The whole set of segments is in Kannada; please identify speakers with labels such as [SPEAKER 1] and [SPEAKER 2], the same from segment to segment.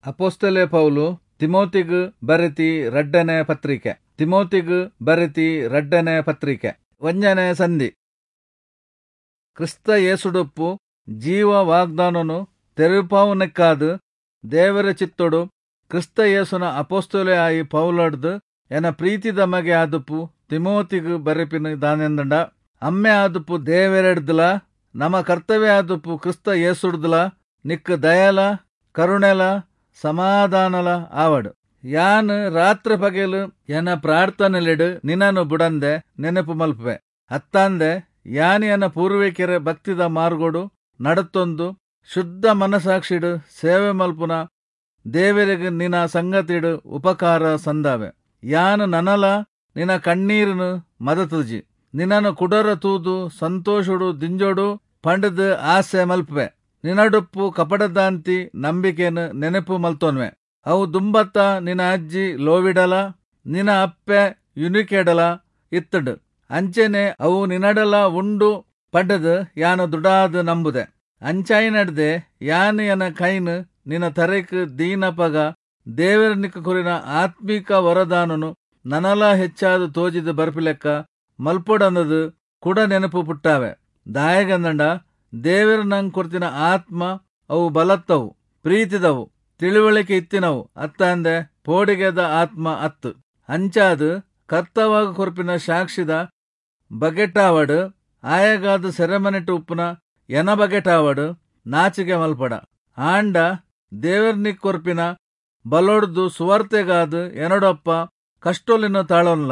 [SPEAKER 1] ಅಪೊಸ್ತಲೆ ಪೌಲು ತಿಮೋತಿಗು ಬರೆತಿ ರಡ್ಡನೆ ಪತ್ರಿಕೆ. ತಿಮೋತಿಗು ಬರೆತಿ ರಡ್ಡನೆ ಪತ್ರಿಕೆ. ಒಂಜನೆ ಸಂಧಿ. ಕ್ರಿಸ್ತ ಯೇಸುಡುಪ್ಪು ಜೀವ ವಾಗ್ದಾನನು ತೆರುಪಾವುನೆಕ್ಕಾದು ದೇವರ ಚಿತ್ತೊಡು ಕ್ರಿಸ್ತ ಯೇಸುನ ಅಪೊಸ್ತಲೆ ಆಯಿ ಪೌಲಡ್ದು ಎನ ಪ್ರೀತಿದ ಮಗೆ ಆದುಪ್ಪು ತಿಮೋತಿಗು ಬರೆಪಿನ ದಾನೆಂದಂಡ. ಅಮ್ಮೆ ಆದುಪ್ಪು ದೇವರೆಡ್ದಲ ನಮ ಕರ್ತವ್ಯ ಆದುಪ್ಪು ಕ್ರಿಸ್ತ ಯೇಸುಡ್ದಲ ನಿಕ್ಕ ದಯಲ ಕರುಣೆಲ ಸಮಾಧಾನಲ ಆವಡು. ಯಾನ್ ರಾತ್ರಿ ಪಗೆಲು ಎನ ಪ್ರಾರ್ಥನೆಲೆಡು ನಿನ್ನನು ಬುಡಂದೆ ನೆನಪು ಮಲ್ಪೆ. ಅತ್ತಾಂದೆ ಯಾನ್ ಎನ ಪೂರ್ವಿಕೆರೆ ಭಕ್ತಿದ ಮಾರ್ಗೋಡು ನಡತೊಂದು ಶುದ್ಧ ಮನಸಾಕ್ಷಿಡು ಸೇವೆ ಮಲ್ಪುನ ದೇವರಿಗೆ ನಿನ ಸಂಗತಿಡು ಉಪಕಾರ ಸಂದಾವೆ. ಯಾನ್ ನನಲ ನಿನ ಕಣ್ಣೀರನು ಮದತುಜಿ ನಿನ್ನನು ಕುಡರ ತೂದು ಸಂತೋಷಡು ದಿಂಜೋಡು ಪಂಡದು ಆಸೆ ಮಲ್ಪೆ. ನಿನಡುಪ್ಪು ಕಪಡದಾಂತಿ ನಂಬಿಕೆನು ನೆನಪು ಮಲ್ತೋನ್ವೆ. ಅವು ದುಂಬತ್ತ ನಿನ ಅಜ್ಜಿ ಲೋವಿಡಲ ನಿನ ಅಪ್ಪೆ ಯುನಿಕೆಡಲ ಇತ್ತಡು. ಅಂಚೆನೆ ಅವು ನಿನಡಲ ಉಂಡು ಪಡ್ಡದು ಯಾನು ದುಡಾದು ನಂಬುದೆ. ಅಂಚಾಯಿ ನಡ್ದೆ ಯಾನು ಎನ ಕೈನು ನಿನ ತರೆಕ್ ದೀನಪಗ ದೇವರ ನಿಕ್ಕ ಕುರಿನ ಆತ್ಮಿಕ ವರದಾನನು ನನಲ ಹೆಚ್ಚಾದು ತೋಜಿದು ಬರ್ಪಿಲೆಕ್ಕ ಮಲ್ಪೊಡಂದದು ಕುಡ ನೆನಪು ಪುಟ್ಟಾವೆ. ದಾಯಗಂದಂಡ ದೇವರ ನಂಗೆ ಕೊರ್ತಿನ ಆತ್ಮ ಅವು ಬಲತ್ತವು ಪ್ರೀತಿದವು ತಿಳಿವಳಿಕೆ ಇತ್ತಿನವು. ಅತ್ತಂದೆ ಪೋಡಿಗೆದ ಆತ್ಮ ಅತ್ತು ಅಂಚಾದು ಕರ್ತವಾಗ ಕೊರ್ಪಿನ ಸಾಕ್ಷಿದ ಬಗೆಟಾವಡು ಆಯಗಾದ ಸೆರೆಮನೆಟ್ಟು ಉಪ್ಪುನ ಎನ ಬಗೆಟಾವಡು ನಾಚಿಗೆ ಮಲ್ಪಡ. ಆಂಡ ದೇವರ್ನಿ ಕೊರ್ಪಿನ ಬಲೊಡ್ದು ಸುವಾರ್ತೆಗಾದು ಎನಡೊಪ್ಪ ಕಷ್ಟೋಲಿನ ತಾಳೋನ್ಲ.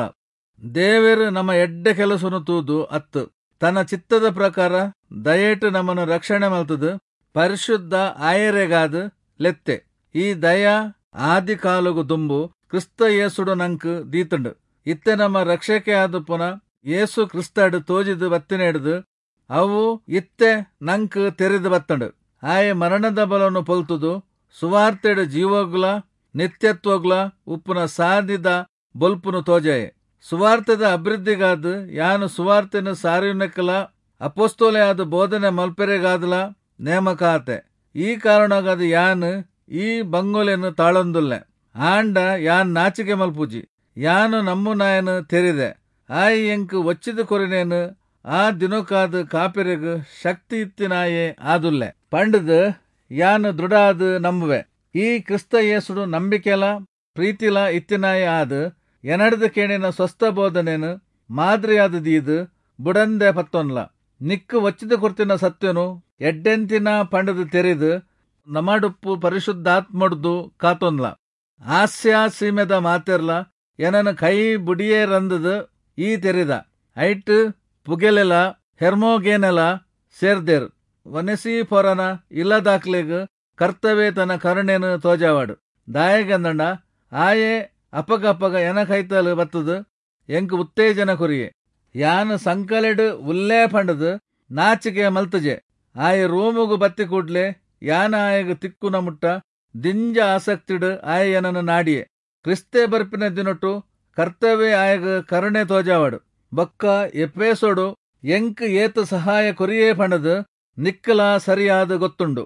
[SPEAKER 1] ದೇವರು ನಮ್ಮ ಎಡ್ಡೆ ಕೆಲಸನು ತೂದು ಅತ್ತು ತನ್ನ ಚಿತ್ತದ ಪ್ರಕಾರ ದಯೇಟು ನಮ್ಮನ್ನು ರಕ್ಷಣೆ ಮಲ್ತದು ಪರಿಶುದ್ಧ ಆಯರೆಗಾದು ಲೆತ್ತೆ. ಈ ದಯ ಆದಿ ಕಾಲಗು ದುಂಬು ಕ್ರಿಸ್ತ ಯೇಸುಡು ನಂಕು ದೀತುಂಡು. ಇತ್ತೆ ನಮ್ಮ ರಕ್ಷಕೆ ಆದು ಪುನ ಯೇಸು ಕ್ರಿಸ್ತಡು ತೋಜಿದು ಬತ್ತಿನೇಡ್ದು ಅವು ಇತ್ತೆ ನಂಕು ತೆರೆದು ಬತ್ತಂಡು. ಆಯ ಮರಣದ ಬಲನು ಪೊಲ್ತುದು ಸುವಾರ್ತೆಡು ಜೀವೋಗ್ಲ ನಿತ್ಯತ್ವಗ್ಲ ಉಪ್ಪುನ ಸಾಧಿದ ಬೊಲ್ಪುನು ತೋಜಾಯೆ. ಸುವಾರ್ತೆದ ಅಭಿವೃದ್ಧಿಗಾದು ಯಾನು ಸುವಾರ್ತೆನು ಸಾರಿಯುನೆಕ್ಕಲ ಅಪೊಸ್ತೋಲೆ ಆದ ಬೋಧನೆ ಮಲ್ಪೆರೆಗಾದಲ ನೇಮಕಾತೆ. ಈ ಕಾರಣಗಾದ ಯಾನು ಈ ಬಂಗೊಲೆನು ತಾಳೊಂದುಲ್ಲೆ. ಆಂಡ ಯಾನ್ ನಾಚಿಕೆ ಮಲ್ಪುಜಿ ಯಾನು ನಮ್ಮು ನಾಯನು ತೆರಿದೆ. ಆಯಿ ಎಂಕು ಒಚ್ಚಿದ ಕೊರಿನೇನು ಆ ದಿನಕ್ಕಾದ ಕಾಪಿರೆಗು ಶಕ್ತಿ ಇತ್ತಿನಾಯೇ ಆದುಲ್ಲೆ. ಪಂಡದು ಯಾನು ದೃಢಾದು ನಂಬುವೆ. ಈ ಕ್ರಿಸ್ತ ಯೇಸುಡು ನಂಬಿಕೆಲ ಪ್ರೀತಿಲ ಇತ್ತಿನಾಯೇ ಆದು ಎನಡ್ದು ಕೇಣಿನ ಸ್ವಸ್ಥ ಬೋಧನೆನು ಮಾದರಿಯಾದ ದೀದು ಬುಡಂದೆ ಪತ್ತೊನ್ಲ. ನಿಕ್ಕು ಒಚ್ಚಿದ ಕೊರ್ತಿನ ಸತ್ಯನು ಎಡ್ಡೆಂತಿನ ಪಂಡದು ತೆರೆದು ನಮಡುಪ್ಪು ಪರಿಶುದ್ಧಾತ್ಮಡ್ದು ಕಾತೊನ್ಲ. ಹಾಸ್ಯ ಸೀಮೆದ ಮಾತೆರ್ಲ ಎನನು ಕೈ ಬುಡಿಯೇ ರಂದದು ಈ ತೆರೆದ ಐಟ್ ಪುಗೆಲೆಲ ಹೆರ್ಮೋಗೇನೆಲ ಸೇರ್ದೇರ್ ವನೆಸಿ ಪೊರನ ಇಲ್ಲದಾಕ್ಲೆಗ್ ಕರ್ತವೇ ತನ್ನ ಕರುಣೆನು ತೋಜಾವಾಡು. ದಾಯಗಂದಂಡ ಆಯೇ ಅಪಗಪಗ ಎನ ಕೈತಲು ಬತ್ತದು ಎಂಕು ಉತ್ತೇಜನ ಕೊರಿಯೆ. ಯಾನು ಸಂಕಲೆಡು ಉಲ್ಲೇ ಪಂಡದು ನಾಚಿಕೆ ಮಲ್ತಜೆ. ಆಯ ರೂಮುಗು ಬತ್ತಿ ಕೂಡ್ಲೆ ಯಾನ ಆಯಗ ತಿಕ್ಕುನ ಮುಟ್ಟ ದಿಂಜ ಆಸಕ್ತಿಡು ಆಯ ಎನನು ನಾಡಿಯೆ. ಕ್ರಿಸ್ತೆ ಬರ್ಪಿನ ದಿನೊಟ್ಟು ಕರ್ತವ್ಯ ಆಯಗ ಕರುಣೆ ತೋಜಾವಾಡು. ಬೊಕ್ಕ ಎಪೇಸೋಡು ಎಂಕ್ ಏತು ಸಹಾಯ ಕೊರಿಯೇ ಪಂಡದು ನಿಕ್ಕಲ ಸರಿಯಾದ ಗೊತ್ತುಂಡು.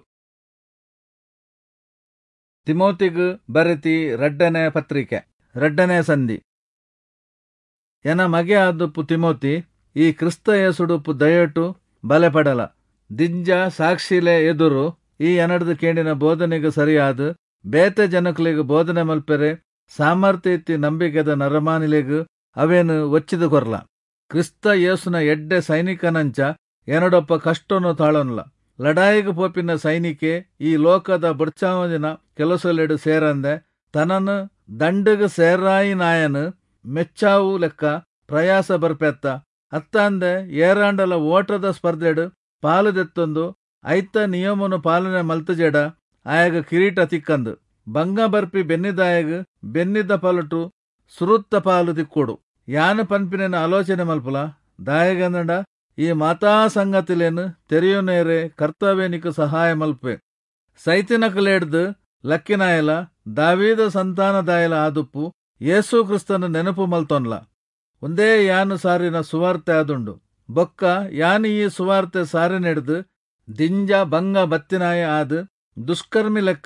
[SPEAKER 1] ತಿಮೋತಿಗು ಬರೆತಿ ರಡ್ಡನೆ ಪತ್ರಿಕೆ. ರಡ್ಡನೆ ಸಂಧಿ. ಎನ ಮಗೆ ಆದುಪ್ಪು ತಿಮೋತಿ ಈ ಕ್ರಿಸ್ತ ಯೇಸುಡುಪ್ಪು ದಯಟು ಬಲೆಪಡಲ ದಿಂಜ ಸಾಕ್ಷಿಲೆ ಎದುರು ಈ ಎನಡ್ದು ಕೇಂಡಿನ ಬೋಧನೆಗೆ ಸರಿಯಾದು ಬೇತೆ ಜನಕ್ಲಿಗೆ ಬೋಧನೆ ಮಲ್ಪೆರೆ ಸಾಮರ್ಥ್ಯ ಇತ್ತಿ ನಂಬಿಕೆದ ನರಮಾನಿಲೆಗು ಅವೇನು ಒಚ್ಚಿದು ಕೊರ್ಲ. ಕ್ರಿಸ್ತ ಯೇಸುನ ಎಡ್ಡೆ ಸೈನಿಕನಂಚ ಎನಡೊಪ್ಪ ಕಷ್ಟನು ತಾಳೋನ್ಲ. ಲಡಾಯಿಗೆ ಪೋಪಿನ ಸೈನಿಕೆ ಈ ಲೋಕದ ಬುಡ್ಚಾವದಿನ ಕೆಲಸಲೆಡು ಸೇರಂದೆ ತನನು ದಂಡಗ ಸೇರಾಯಿ ನಾಯನು ಮೆಚ್ಚಾವು ಲೆಕ್ಕ ಪ್ರಯಾಸ ಬರ್ಪೆತ್ತ. ಅತ್ತಾಂದೆ ಏರಾಂಡಲ ಓಟದ ಸ್ಪರ್ಧೆಡು ಪಾಲುದೆತ್ತೊಂದು ಐತ ನಿಯಮನು ಪಾಲನೆ ಮಲ್ತಜೆಡ ಆಯಗ ಕಿರೀಟ ತಿಕ್ಕಂದು ಬಂಗ ಬರ್ಪಿ ಬೆನ್ನಿದಾಯಗ ಬೆನ್ನಿದ್ದ ಪಲಟು ಸುರುತ್ತ ಪಾಲು ತಿಕ್ಕೊಡು. ಯಾನು ಪನ್ಪಿನ ಆಲೋಚನೆ ಮಲ್ಪಲ ದಾಯಗಂದಂಡ ಈ ಮಾತಾ ಸಂಗತಿಲೇನು ತೆರೆಯುನೇರೆ ಕರ್ತವ್ಯನಿಕ ಸಹಾಯ ಮಲ್ಪೆ. ಸೈತಿನಕಲೇಡ್ದು ಲಕ್ಕಿನಾಯಲ ದಾವೀದ ಸಂತಾನದಾಯಲ ಆದುಪ್ಪು ಯೇಸು ಕ್ರಿಸ್ತನ ನೆನಪು ಮಲ್ತೊನ್ಲ. ಒಂದೇ ಯಾನು ಸಾರಿನ ಸುವಾರ್ತೆ ಆದುಂಡು. ಬೊಕ್ಕ ಯಾನು ಈ ಸುವಾರ್ತೆ ಸಾರಿನೆಡ್ದು ದಿಂಜ ಬಂಗ ಬತ್ತಿನಾಯ ಆದು ದುಷ್ಕರ್ಮಿ ಲೆಕ್ಕ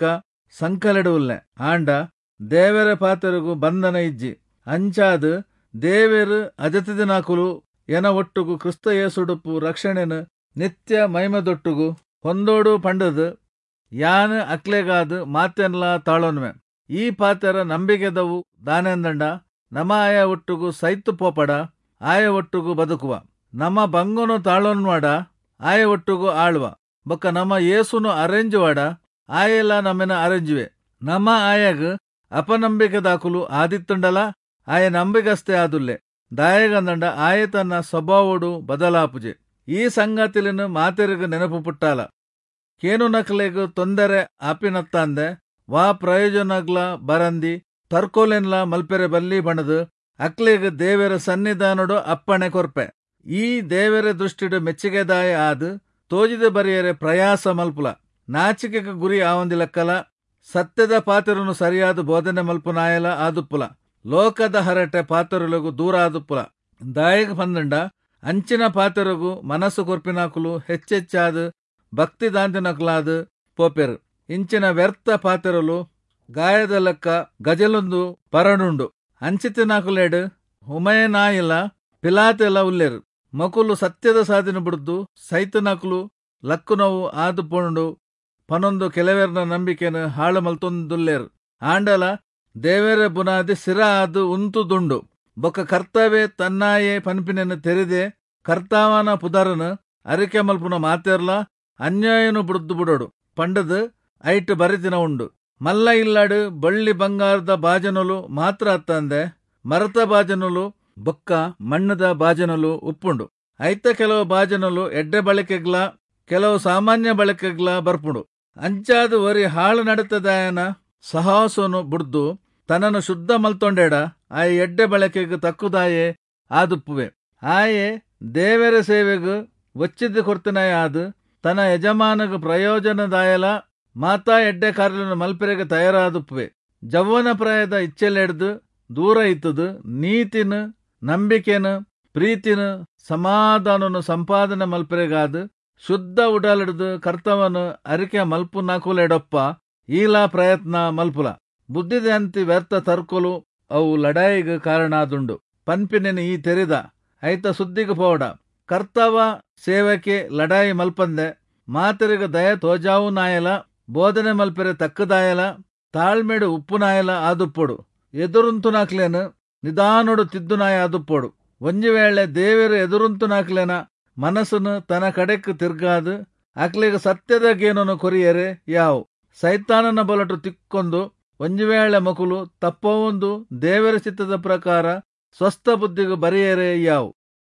[SPEAKER 1] ಸಂಕಲೆಡುಲ್ಲೆ ಆಂಡ ದೇವರ ಪಾತೆರಗು ಬಂಧನ ಇಜ್ಜಿ ಅಂಚಾದು ದೇವೇರು ಅಜತಿದಿನಾಕುಲು ಎನ ಒಟ್ಟುಗು ಕ್ರಿಸ್ತ ಯೇಸುಡುಪ್ಪು ರಕ್ಷಣೆನು ನಿತ್ಯ ಮೈಮದೊಟ್ಟುಗು ಹೊಂದೋಡು ಪಂಡದು ಯಾನು ಅಕ್ಲೆಗಾದು ಮಾತೆನ್ಲ ತಾಳೋನ್ವೆ ಈ ಪಾತೆರ ನಂಬಿಕೆದವು ದಾನೆಂದಂಡ ನಮ ಆಯ ಒಟ್ಟುಗು ಸೈತು ಪೋಪಡ ಆಯ ಒಟ್ಟುಗು ಬದುಕುವ ನಮ ಬಂಗುನು ತಾಳೋನ್ವಾಡ ಆಯ ಒಟ್ಟುಗು ಆಳ್ವ ಬೊಕ್ಕ ನಮ ಯೇಸುನು ಅರೆಂಜುವಾಡ ಆಯೆಲ್ಲ ನಮ್ಮೆನ ಅರೆಂಜುವೆ ನಮ ಆಯಗ್ ಅಪನಂಬಿಕೆದಾಕುಲು ಆದಿತ್ತುಂಡಲ ಆಯ ನಂಬಿಗಸ್ತೆ ಆದುಲ್ಲೆ ದಾಯಗಂದಂಡ ಆಯ ತನ್ನ ಸ್ವಭಾವಡು ಬದಲಾಪುಜೆ ಈ ಸಂಗತಿಲಿನ ಮಾತೆರಿಗ ನೆನಪು ಪುಟ್ಟಾಲ ಕೇನು ನಕ್ಲೆಗ್ ತೊಂದರೆ ಆಪಿನತ್ತಂದೆ ವಾ ಪ್ರಯೋಜನಗ್ಲ ಬರಂದಿ ತರ್ಕೋಲೆನ್ಲ ಮಲ್ಪೆರೆ ಬಲ್ಲಿ ಬಣದು ಅಕ್ಲೆಗ್ ದೇವರ ಸನ್ನಿಧಾನಡು ಅಪ್ಪಣೆ ಕೊರ್ಪೆ ಈ ದೇವರ ದೃಷ್ಟಿಡು ಮೆಚ್ಚುಗೆದಾಯ ಆದು ತೋಜಿದ ಬರಿಯರೆ ಪ್ರಯಾಸ ಮಲ್ಪುಲ ನಾಚಿಕೆಗೆ ಗುರಿ ಆವಂದಿಲಕ್ಕಲ ಸತ್ಯದ ಪಾತ್ರನು ಸರಿಯಾದ ಬೋಧನೆ ಮಲ್ಪುನಾಯಲ ಆದುಪ್ಪುಲ ಲೋಕದ ಹರಟೆ ಪಾತ್ರರಿಗೂ ದೂರ ಆದುಪ್ಪುಲ ದಾಯಗ ಬಂದಂಡ ಅಂಚಿನ ಪಾತ್ರರಿಗೂ ಮನಸ್ಸು ಕೊರ್ಪಿನಾಕುಲು ಹೆಚ್ಚೆಚ್ಚಾದು ಭಕ್ತಿ ದಾಂತಿನಕುಲಾದು ಪೋಪೆರು ಇಂಚಿನ ವ್ಯರ್ಥ ಪಾತ್ರಲು ಗಾಯದ ಲೆಕ್ಕ ಗಜಲೊಂದು ಪರನುಂಡು ಅಂಚಿತಿನಾಕುಲೇಡು ಹುಮಯನಾಯಿಲ್ಲ ಪಿಲಾತೆಲ್ಲ ಉಲ್ಲೆರು ಮಕುಲು ಸತ್ಯದ ಸಾಧಿನ ಬಿಡ್ದು ಸೈತನಕುಲು ಲಕ್ಕುನವು ಆದು ಪೋಂಡು ಪನೊಂದು ಕೆಲವೆರ್ನ ನಂಬಿಕೆನು ಹಾಳು ಮಲ್ತೊಂದುಲ್ಲೇರು ಆಂಡಲ ದೇವರ ಬುನಾದಿ ಸಿರ ಆದು ಉಂತು ದುಂಡು ಬೊಕ್ಕ ಕರ್ತವೇ ತನ್ನಾಯೇ ಪನ್ಪಿನೆನು ತೆರೆದೆ ಕರ್ತಾವನ ಪುದರನು ಅರಿಕೆ ಮಲ್ಪುನ ಮಾತೆರ್ಲ ಅನ್ಯಾಯನು ಬಿಡ್ದು ಬಿಡೋಡು ಪಂಡದು ಐಟ್ ಬರಿತಿನ ಉಂಡು ಮಲ್ಲ ಇಲ್ಲಾಡು ಬಳ್ಳಿ ಬಂಗಾರದ ಬಾಜನಲು ಮಾತ್ರ ಅತ್ತಂದೆ ಮರತ ಬಾಜನಲು ಬೊಕ್ಕ ಮಣ್ಣದ ಬಾಜನಲು ಉಪ್ಪುಂಡು ಐತ ಕೆಲವು ಬಾಜನಲು ಎಡ್ಡೆ ಬಳಕೆಗ್ಲ ಕೆಲವು ಸಾಮಾನ್ಯ ಬಳಕೆಗ್ಲ ಬರ್ಪುಂಡು ಅಂಚಾದು ವರಿ ಹಾಳು ನಡತದಾಯನ ಸಹಾಸನು ಬುಡ್ದು ತನ್ನನ್ನು ಶುದ್ಧ ಮಲ್ತೊಂಡೇಡ ಆಯ ಎಡ್ಡೆ ಬಳಕೆಗೆ ತಕ್ಕುದಾಯೇ ಆದುಪ್ಪುವೆ ಆಯೆ ದೇವರ ಸೇವೆಗೂ ಒಚ್ಚಿದ್ದು ಕೊರ್ತನಾಯ ಆದು ತನ್ನ ಯಜಮಾನಗ ಪ್ರಯೋಜನದಾಯಲ ಮಾತಾ ಎಡ್ಡೆ ಕಾರ್ಯನ ಮಲ್ಪೆರೆಗೆ ತಯಾರಾದುಪ್ಪುವೆ ಜವ್ವನ ಪ್ರಾಯದ ಇಚ್ಛೆಲೆಡ್ದು ದೂರ ಇತ್ತದು ನೀತಿನ ನಂಬಿಕೆನು ಪ್ರೀತಿನು ಸಮಾಧಾನನು ಸಂಪಾದನೆ ಮಲ್ಪೆರೆಗಾದು ಶುದ್ಧ ಉಡಾಲಿಡ್ದು ಕರ್ತವನು ಅರಿಕೆ ಮಲ್ಪು ನಾಕುಲೆಡಪ್ಪ ಈಲ ಪ್ರಯತ್ನ ಮಲ್ಪುಲ ಬುದ್ಧಿದೆ ಅಂತಿ ವ್ಯರ್ಥ ತರ್ಕೊಲು ಅವು ಲಡಾಯಿಗೆ ಕಾರಣ ಆದುಂಡು ಪನ್ಪಿನೆನು ಈ ತೆರೆದ ಐತ ಸುದ್ದಿಗೆ ಪೋಡ ಕರ್ತವ ಸೇವಕ್ಕೆ ಲಡಾಯಿ ಮಲ್ಪಂದೆ ಮಾತರಿಗ ದಯ ತೋಜಾವು ನಾಯಲ ಬೋಧನೆ ಮಲ್ಪೆರೆ ತಕ್ಕದಾಯಲ ತಾಳ್ಮೆಡು ಉಪ್ಪು ನಾಯಲ ಆದುಪ್ಪೊಡು ಎದುರುಂತು ನಾಕ್ಲೇನು ನಿಧಾನೊಡು ತಿದ್ದು ನಾಯ ಆದುಪ್ಪೊಡು ಒಂಜಿ ವೇಳೆ ದೇವರು ಎದುರುಂತು ನಾಕ್ಲೇನ ಮನಸ್ಸನ್ನು ತನ್ನ ಕಡೆಕ್ ತಿರ್ಗಾದು ಅಕ್ಲಿಗೆ ಸತ್ಯದ ಗೇನನು ಕೊರಿಯರೆ ಯಾವು ಸೈತಾನನ ಬೊಲಟು ತಿಕ್ಕೊಂದು ಒಂಜಿ ವೇಳೆ ಮಕುಲು ತಪ್ಪವೊಂದು ದೇವರ ಚಿತ್ತದ ಪ್ರಕಾರ ಸ್ವಸ್ಥ ಬುದ್ಧಿಗೂ ಬರೆಯರೆ ಯಾವು.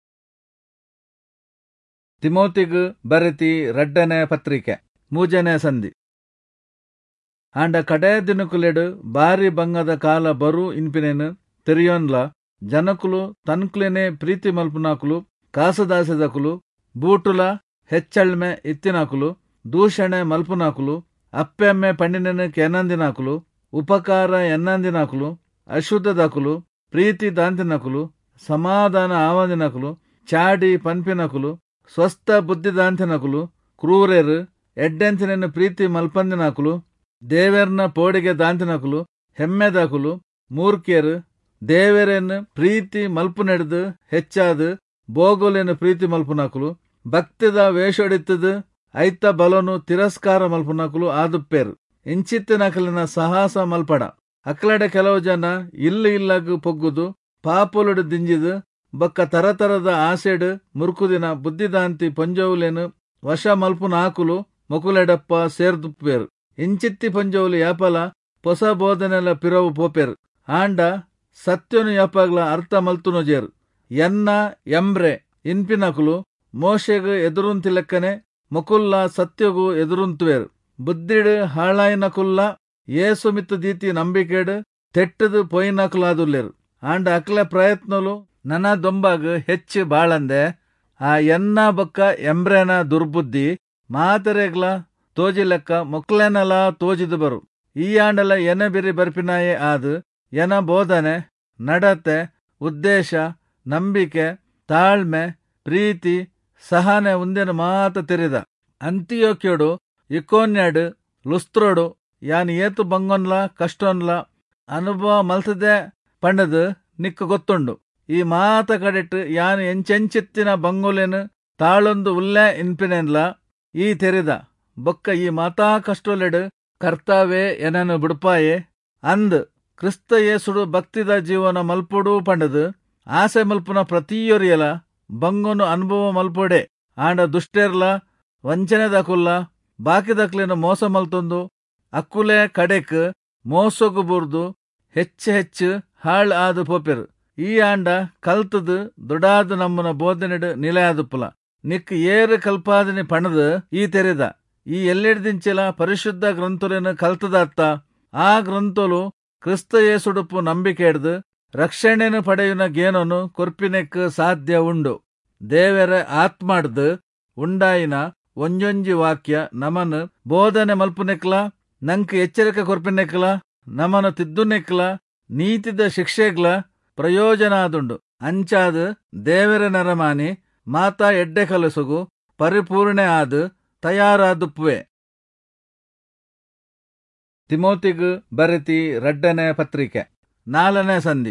[SPEAKER 1] ತಿಮೋತಿಗು ಬರೆತಿ ರಡ್ಡನೆ ಪತ್ರಿಕೆ ಮೂಜನೆ ಸಂಧಿ. ಆಂಡ ಕಡೆ ದಿನಕುಲೆಡು ಬಾರಿ ಬಂಗದ ಕಾಲ ಬರು ಇನ್ಪಿನೇನು ತೆರಿಯೋನ್ಲ ಜನಕುಲು ತನ್ಕುಲೆನೆ ಪ್ರೀತಿ ಮಲ್ಪುನಾಕುಲು ಕಾಸದಾಸದಕುಲು ಬೂಟುಲ ಹೆಚ್ಚಳ್ಮೆ ಇತ್ತಿನಾಕುಲು ದೂಷಣೆ ಮಲ್ಪುನಾಕುಲು ಅಪ್ಪೆಮ್ಮೆ ಪಂಡಿನೆನು ಕೆನಂದಿನಾಕುಲು ಉಪಕಾರ ಎನ್ನಂದಿನಾಕುಲು ಅಶುದ್ಧದಾಕುಲು ಪ್ರೀತಿ ದಾಂತಿನಕುಲು ಸಮಾಧಾನ ಆವಂದಿನಕುಲು ಚಾಡಿ ಪನ್ಪಿನಕುಲು ಸ್ವಸ್ಥ ಬುದ್ಧಿದಾಂತಿನಕುಲು ಕ್ರೂರೆರು ಎಡ್ಡೆಂತಿನೆನು ಪ್ರೀತಿ ಮಲ್ಪಂದಿನಾಕುಲು ದೇವೆರ್ನ ಪೋಡಿಗೆ ದಾಂತಿನಕುಲು ಹೆಮ್ಮೆದಾಕುಲು ಮೂರ್ಖಿಯರು ದೇವರನ್ನು ಪ್ರೀತಿ ಮಲ್ಪು ನಡೆದು ಹೆಚ್ಚಾದು ಬೋಗೋಲೆನು ಪ್ರೀತಿ ಮಲ್ಪುನಾಕುಲು ಭಕ್ತಿದ ವೇಷೊಡಿತ್ತದು ಐತ ಬಲನು ತಿರಸ್ಕಾರ ಮಲ್ಪುನಾಕುಲು ಆದುಪ್ಪೇರು ಇಂಚಿತ್ತಿನಕಲಿನ ಸಾಹಸ ಮಲ್ಪಡ ಅಕ್ಲಡೆ ಕೆಲವು ಜನ ಇಲ್ಲಗು ಪೊಗ್ಗುದು ಪಾಪುಲುಡು ದಿಂಜಿದು ಬೊಕ್ಕ ತರತರದ ಆಸೆಡು ಮುರುಕುದಿನ ಬುದ್ಧಿದಾಂತಿ ಪೊಂಜವುಲೆನು ವಶ ಮಲ್ಪುನಾಕುಲು ಮೊಕುಲೆಡಪ್ಪ ಸೇರ್ದುಪ್ಪೇರು ಇಂಚಿತ್ತಿ ಪೊಂಜವುಲು ಯಾಪಲ ಹೊಸ ಬೋಧನೆಲ ಪಿರವು ಪೋಪೇರು ಆಂಡ ಸತ್ಯನು ಯಾಪಾಗ್ಲ ಅರ್ಥ ಮಲ್ತುನೊಜೇರು ಎನ್ನ ಎಂಬ್ರೆ ಇನ್ಪಿನಕುಲು ಮೋಶೆಗು ಎದುರುಂತಿಲೆಕ್ಕನೆ ಮೊಕುಲ್ಲ ಸತ್ಯಗೂ ಎದುರುಂತುವೇರು ಬುದ್ಧಿಡು ಹಾಳಾಯಿನಕುಲ್ಲ ಏಸು ಮಿತ್ತು ದೀತಿ ನಂಬಿಕೆಡು ತೆಟ್ಟದು ಪೊಯ್ನಕುಲಾದುಲ್ಲೇರು ಆಂಡ ಅಕ್ಲೆ ಪ್ರಯತ್ನಲು ನನ ದೊಂಬಾಗ ಹೆಚ್ಚು ಬಾಳಂದೆ ಆ ಎನ್ನ ಬೊಕ್ಕ ಎಂಬ್ರೆನ ದುರ್ಬುದ್ಧಿ ಮಾತರೆಗ್ಲ ತೋಜಿಲೆಕ್ಕ ಮೊಕ್ಲೆನಲ ತೋಜಿದು ಬರು ಈ ಆಂಡಲ ಎನ ಬಿರಿ ಬರ್ಪಿನಾಯೇ ಆದು ಎನ ಬೋಧನೆ ನಡತೆ ಉದ್ದೇಶ ನಂಬಿಕೆ ತಾಳ್ಮೆ ಪ್ರೀತಿ ಸಹನೆ ಉಂದಿನ ಮಾತ ತೆರೆದ ಅಂತಿಯೋಕ್ಯೋಡು ಇಕೋನ್ಯಾಡು ಲುಸ್ತ್ರೋಡು ಯಾನ್ ಏತು ಬಂಗೊನ್ಲ ಕಷ್ಟೊನ್ಲ ಅನುಭವ ಮಲ್ತದೆ ಪಂಡದು ನಿಕ್ಕು ಗೊತ್ತುಂಡು. ಈ ಮಾತ ಕಡೆಟ್ ಯಾನ್ ಎಂಚೆಂಚಿತ್ತಿನ ಬಂಗುಲೆನು ತಾಳೊಂದು ಉಲ್ಲೆ ಇನ್ಪಿನೆನ್ಲ ಈ ತೆರಿದ ಬೊಕ್ಕ ಈ ಮಾತಾ ಕಷ್ಟೊಲೆಡು ಕರ್ತಾವೆ ಎನನು ಬಿಡ್ಪಾಯೆ ಅಂದ್ ಕ್ರಿಸ್ತ ಯೇಸುಡು ಭಕ್ತಿದ ಜೀವನ ಮಲ್ಪುಡು ಪಂಡದು ಆಸೆ ಮಲ್ಪುನ ಪ್ರತಿಯೊರಿಯಲ ಬಂಗೊನು ಅನುಭವ ಮಲ್ಪೊಡೆ ಆಂಡ ದುಷ್ಟೇರ್ಲ ವಂಚನೆದಕುಲ್ಲ ಬಾಕಿದಕ್ಲೇನು ಮೋಸ ಮಲ್ತೊಂದು ಅಕ್ಕುಲೆ ಕಡೆಕ್ ಮೋಸಗು ಬುರ್ದು ಹೆಚ್ಚು ಹಾಳ್ ಆದು ಪೋಪೆರು. ಈ ಆಂಡ ಕಲ್ತದು ದೊಡಾದು ನಮ್ಮನ ಬೋಧನೆಡು ನಿಲೆಯಾದುಪ್ಪುಲ ನಿಕ್ ಏರು ಕಲ್ಪಾದನೆ ಪಣದು ಈ ತೆರೆದ ಈ ಎಲ್ಲೆಡ್ದಿಂಚೆಲ ಪರಿಶುದ್ಧ ಗ್ರಂಥುಲೆನು ಕಲ್ತದತ್ತ ಆ ಗ್ರಂಥಲು ಕ್ರಿಸ್ತ ಯೇಸುಡುಪ್ಪು ನಂಬಿಕೆಡ್ದು ರಕ್ಷಣೆನು ಪಡೆಯುನ ಗೇನೊನು ಕೊರ್ಪಿನೆಕ್ ಸಾಧ್ಯ ಉಂಡು. ದೇವರ ಆತ್ಮಾಡ್ದು ಉಂಡಾಯಿನ ಒಂಜೊಂಜಿ ವಾಕ್ಯ ನಮನು ಬೋಧನೆ ಮಲ್ಪುನೆಕ್ಲ ನಂಕ್ ಎಚ್ಚರಿಕೆ ಕೊರ್ಪಿನೆಕ್ಲ ನಮನು ತಿದ್ದುನೆಕ್ಲ ನೀತಿದ ಶಿಕ್ಷೆಗ್ಲ ಪ್ರಯೋಜನ ಆದುಂಡು. ಅಂಚಾದು ದೇವರ ನರಮಾನಿ ಮಾತಾ ಎಡ್ಡೆ ಕಲಸುಗು ಪರಿಪೂರ್ಣೆ ಆದು ತಯಾರಾದುಪ್ಪುವೆ. ತಿಮೋತಿಗು ಬರೆತಿ ರಡ್ಡನೆ ಪತ್ರಿಕೆ 4ನೇ ಸಂಧಿ.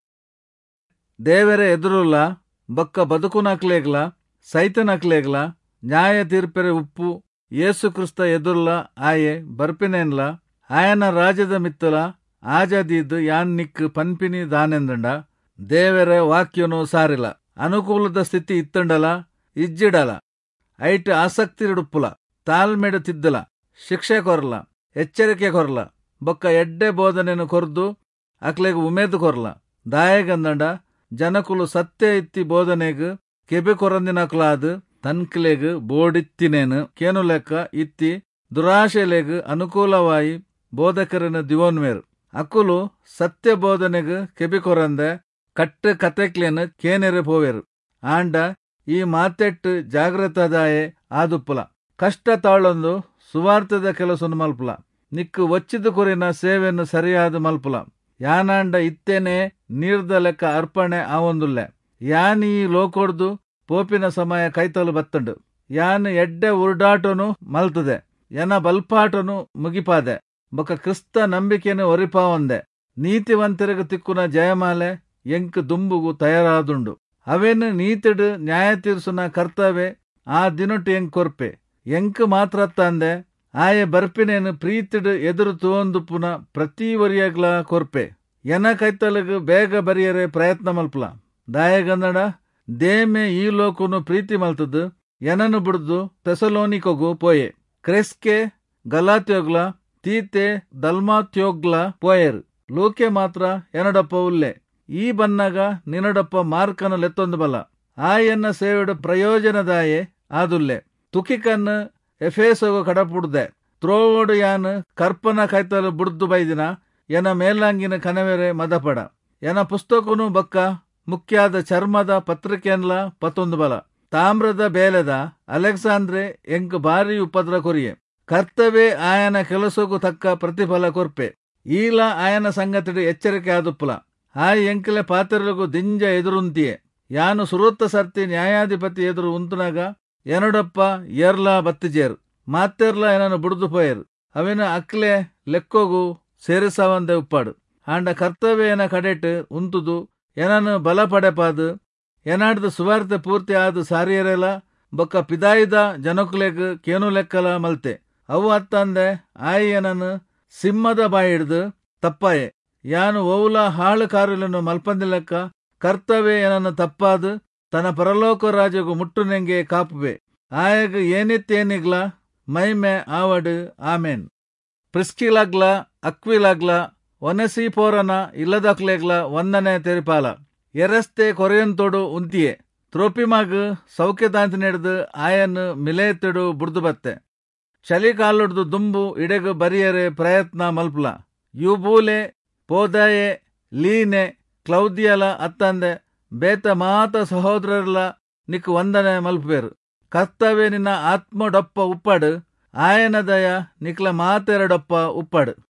[SPEAKER 1] ದೇವರ ಎದುರುಲ್ಲ ಬೊಕ್ಕ ಬದುಕುನಕ್ಲೇಗ್ಲ ಸೈತನಕ್ಲೇಗ್ಲ ನ್ಯಾಯ ತೀರ್ಪೆರೆ ಉಪ್ಪು ಯೇಸು ಕ್ರಿಸ್ತ ಎದುರ್ಲ ಆಯೆ ಬರ್ಪಿನೆನ್ಲ ಆಯನ ರಾಜ್ಯದ ಮಿತ್ತಲ ಆಜಾದೀದು ಯಾನ್ ನಿಕ್ ಪನ್ಪಿನಿ ದಾನೆಂದಂಡ ದೇವರ ವಾಕ್ಯನು ಸಾರಿಲ ಅನುಕೂಲದ ಸ್ಥಿತಿ ಇತ್ತಂಡಲ ಇಜ್ಜಿಡಲ ಐಟ್ ಆಸಕ್ತಿ ಇಡುಪ್ಪುಲ ತಾಳ್ಮೆಡು ತಿದ್ದಲ ಶಿಕ್ಷೆ ಕೊರ್ಲ ಎಚ್ಚರಿಕೆ ಕೊರ್ಲ ಬೊಕ್ಕ ಎಡ್ಡೆ ಬೋಧನೆನು ಕೊರ್ದು ಅಕ್ಲೆಗ್ ಉಮೇದು ಕೊರ್ಲ ದಾಯಗಂದಂಡ ಜನಕುಲು ಸತ್ಯ ಇತ್ತಿ ಬೋಧನೆಗ್ ಕೆಬೆ ಕೊರಂದಿನಕ್ಲಾದು ತನ್ಕ್ಲೆಗ್ ಬೋಡಿತ್ತಿನೇನು ಕೇನು ಲೆಕ್ಕ ಇತ್ತಿ ದುರಾಶೆಲೆಗ್ ಅನುಕೂಲವಾಯಿ ಬೋಧಕರನ್ನು ದಿವೋನ್ವೇರು ಅಕುಲು ಸತ್ಯ ಬೋಧನೆಗ್ ಕೆಬಿ ಕೊರಂದೆ ಕಟ್ಟು ಕತೆಕ್ಲೇನು ಕೇನೆರೆ ಪೋವೆರು ಆಂಡ ಈ ಮಾತೆಟ್ಟು ಜಾಗ್ರತದಾಯೆ ಆದುಪ್ಪುಲ ಕಷ್ಟ ತಾಳೊಂದು ಸುವಾರ್ಥದ ಕೆಲಸನು ಮಲ್ಪುಲ ನಿಕ್ಕು ಒಚ್ಚಿದು ಕೊರಿನ ಸೇವೆಯನ್ನು ಸರಿಯಾದ ಮಲ್ಪುಲ ಯಾನಾಂಡ ಇತ್ತೇನೆ ನೀರ್ದ ಲೆಕ್ಕ ಅರ್ಪಣೆ ಆವೊಂದುಲ್ಲೆ ಯಾನ್ ಈ ಲೋಕೊಡ್ದು ಪೋಪಿನ ಸಮಯ ಕೈತಲು ಬತ್ತಂಡು ಯಾನ್ ಎಡ್ಡೆ ಉರ್ಡಾಟನು ಮಲ್ತದೆ ಎನ ಬಲ್ಪಾಟನು ಮುಗಿಪಾದೆ ಬೊಕ ಕ್ರಿಸ್ತ ನಂಬಿಕೆನು ಒರಿಪಾವಂದೆ ನೀತಿವಂತರಿಗ ತಿಕ್ಕುನ ಜಯಮಾಲೆ ಎಂಕ್ ದುಂಬುಗು ತಯಾರಾದುಂಡು ಅವೇನು ನೀತಿಡು ನ್ಯಾಯ ತೀರ್ಸುನ ಕರ್ತವೆ ಆ ದಿನೊಟ್ಟು ಎಂಕ್ ಕೊರ್ಪೆ ಎಂಕ್ ಮಾತ್ರ ತಂದೆ ಆಯೆ ಬರ್ಪಿನೇನು ಪ್ರೀತಿಡು ಎದುರು ತೋಂದುಪ್ಪುನ ಪ್ರತಿ ವರಿಯಗ್ಲ ಕೊರ್ಪೆ ಎನ ಕೈತಲಗು ಬೇಗ ಬರಿಯರೆ ಪ್ರಯತ್ನ ಮಲ್ಪುಲ ದಾಯಗಂದಡ ದೇಮೆ ಈ ಲೋಕನು ಪ್ರೀತಿ ಮಲ್ತದ್ದು ಎನನು ಬಿಡ್ದು ತೆಸಲೋನಿಕೊಗು ಪೋಯೆ ಕ್ರೆಸ್ಕೆ ಗಲಾತ್ಯೋಗ್ಲ ತೀತೆ ದಲ್ಮಾತ್ಯೋಗ್ಲ ಪೋಯರು ಲೋಕೆ ಮಾತ್ರ ಎನಡಪ್ಪ ಉಲ್ಲೆ ಈ ಬನ್ನಗ ನಿನಡಪ್ಪ ಮಾರ್ಕನು ಲೆತ್ತೊಂದು ಬಲ ಆ ಎನ್ನ ಸೇವೆಡು ಪ್ರಯೋಜನದಾಯೆ ಆದುಲ್ಲೆ ತುಕಿಕನ್ನು ಎಫೇಸಗು ಕಡಪುಡ್ದೆ ತ್ರೋವೋಡು ಯಾನು ಕರ್ಪನ ಕೈತಲು ಬುಡ್ದು ಬೈದಿನ ಎನ ಮೇಲಂಗಿನ ಕನವೆರೆ ಮದಪಡ ಎನ ಪುಸ್ತಕನು ಬಕ್ಕ ಮುಖ್ಯಾದ ಚರ್ಮದ ಪತ್ರಿಕೆನ್ಲ ಪತ್ತೊಂದು ಬಲ ತಾಮ್ರದ ಬೇಲೆದ ಅಲೆಕ್ಸಾಂದ್ರೆ ಎಂಕ್ ಭಾರಿ ಉಪದ್ರ ಕೊರಿಯೆ ಕರ್ತವೇ ಆಯನ ಕೆಲಸಗೂ ತಕ್ಕ ಪ್ರತಿಫಲ ಕೊರ್ಪೆ ಈಲ ಆಯನ ಸಂಗತಿಡು ಎಚ್ಚರಿಕೆ ಆದುಪ್ಪುಲ ಆಯ್ ಎಂಕಲೆ ಪಾತ್ರರಿಗೂ ದಿಂಜ ಎದುರುಂತಿಯೇ ಯಾನು ಸುರುತ್ತ ಸರ್ತಿ ನ್ಯಾಯಾಧಿಪತಿ ಎದುರು ಉಂತುನಾಗ ಎನಡಪ್ಪ ಏರ್ಲಾ ಬತ್ತಿಜೇರು ಮಾತೆರ್ಲ ಏನನು ಬುಡ್ದು ಪೋಯರು ಅವಿನ ಅಕ್ಲೆ ಲೆಕ್ಕೋಗು ಸೇರಿಸವಂದೆ ಉಪ್ಪಾಡು ಆಂಡ ಕರ್ತವ್ಯನ ಕಡೆಟ್ ಉಂತುದು ಏನನು ಬಲ ಪಡೆಪಾದು ಏನಾಡ್ದು ಸುವಾರ್ತೆ ಪೂರ್ತಿ ಆದು ಸಾರಿಯರೆಲ್ಲ ಬೊಕ್ಕ ಪಿದಾಯಿದ ಜನಕುಲೆಗ್ ಕೇನು ಲೆಕ್ಕಲ ಮಲ್ತೆ ಅವು ಅತ್ತಂದೆ ಆಯಿ ಏನನು ಸಿಂಹದ ಬಾಯಿ ಹಿಡ್ದು ತಪ್ಪಾಯೆ ಯಾನು ಓವುಲ ಹಾಳು ಕಾರುలను ಮಲ್ಪಂದಿಲೆಕ್ಕ ಕರ್ತವ್ಯ ಏನನ್ನು ತಪ್ಪಾದು ತನ್ನ ಪರಲೋಕ ರಾಜಗೂ ಮುಟ್ಟುನೆಂಗೆ ಕಾಪುವೆ ಆಯಗ ಏನಿತ್ತೇನಿಗ್ಲ ಮೈಮೆ ಆವಡು ಆಮೇನ್. ಪ್ರಿಸ್ಕಿಲಾಗ್ಲ ಅಕ್ವಿಲಾಗ್ಲ ಒನೆಸಿಫೋರನ ಇಲ್ಲದಕ್ಲೆಗ್ಲ ವಂದನೆ ತೆರಿಪಾಲ ಎರಸ್ತೆ ಕೊರೆಯಂತೋಡು ಉಂತಿಯೆ ತ್ರೋಪಿಮಾಗ್ ಸೌಖ್ಯದಾಂತ ನೆಡ್ದು ಆಯನ್ನು ಮಿಲೇತಿಡು ಬುಡ್ದು ಬತ್ತೆ ಚಳಿಗಾಲುಡ್ದು ದುಂಬು ಇಡೆಗು ಬರಿಯರೆ ಪ್ರಯತ್ನ ಮಲ್ಪುಲ ಯುಬೂಲೆ ಪೋದಾಯೆ ಲೀನೆ ಕ್ಲೌದಿಯಲ ಅತ್ತಂದೆ ಬೇತ ಮಾತ ಸಹೋದರರ್ಲ ನಿಕ್ ವಂದನೆ ಮಲ್ಪುವೆರು ಕರ್ತವ್ಯ ನಿನ್ನ ಆತ್ಮಡೊಪ್ಪ ಉಪ್ಪಡು ಆಯನ ದಯ ನಿಕ್ಲ ಮಾತೆರಡೊಪ್ಪ ಉಪ್ಪಡು.